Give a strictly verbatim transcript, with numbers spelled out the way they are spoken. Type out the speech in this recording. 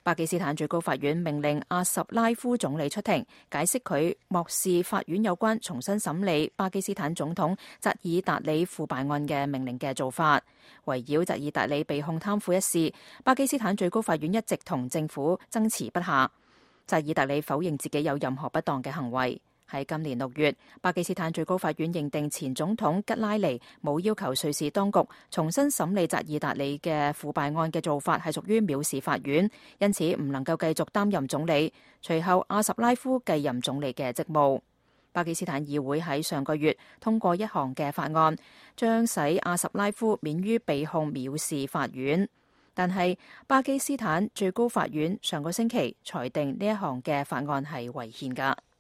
巴基斯坦最高法院命令阿什拉夫總理出庭，解釋佢漠視法院有關重新審理巴基斯坦總統扎爾達里腐敗案嘅命令嘅做法。圍繞扎爾達里被控貪腐一事，巴基斯坦最高法院一直同政府爭持不下。扎爾達里否認自己有任何不當嘅行為。喺今年六月，巴基斯坦最高法院認定前總統吉拉尼冇要求瑞士當局重新審理扎爾達里嘅腐敗案嘅做法係屬於藐視法院，因此唔能夠繼續擔任總理。隨後阿什拉夫繼任總理嘅職務。巴基斯坦議會喺上個月通過一項嘅法案，將使阿什拉夫免於被控藐視法院。但係巴基斯坦最高法院上個星期裁定呢一項嘅法案係違憲㗎。